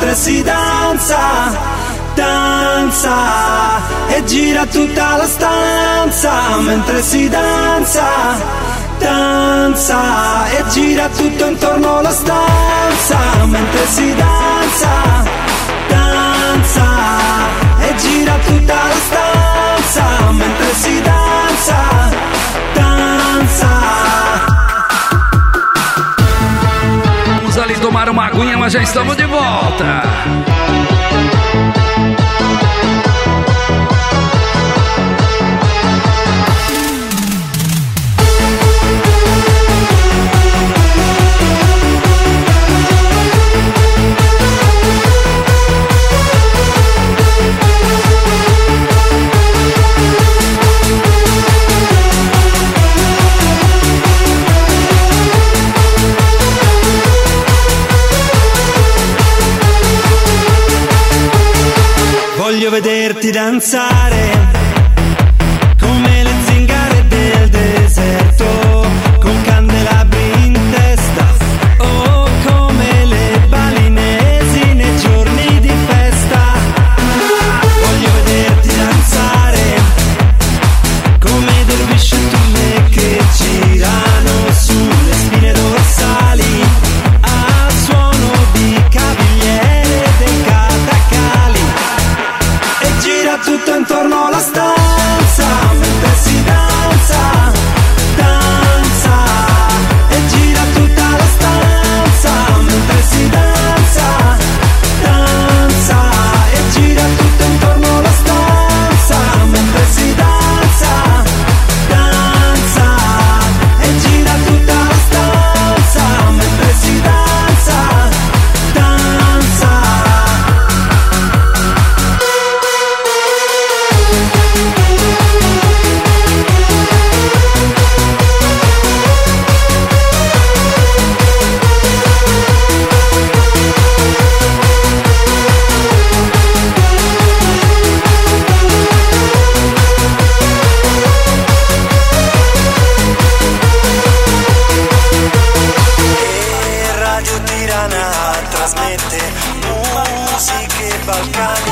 mentre si danza, danza, e gira tutta la stanza, mentre si danza, danza, e gira tutto intorno alla stanza, mentre si danza, danza, e gira tutta la stanza, mentre si danza, danza. Vamos ali tomar uma aguinha, mas já estamos de volta. Voglio vederti danzare come le zingare del deserto, con candelabri in testa, o come le balinesi nei giorni di festa. Voglio vederti danzare come dervisce tulle che girano sulle spine dorsali al suono di cavigliere dei catacali. Gira tutto intorno alla stanza, mentre si danza, danza, e gira tutta la stanza, mentre si danza, danza, e gira tutto intorno alla stanza, mentre si danza, danza, e gira tutta la stanza, mentre si danza, danza. E Radio Tirana trasmette musiche balcaniche.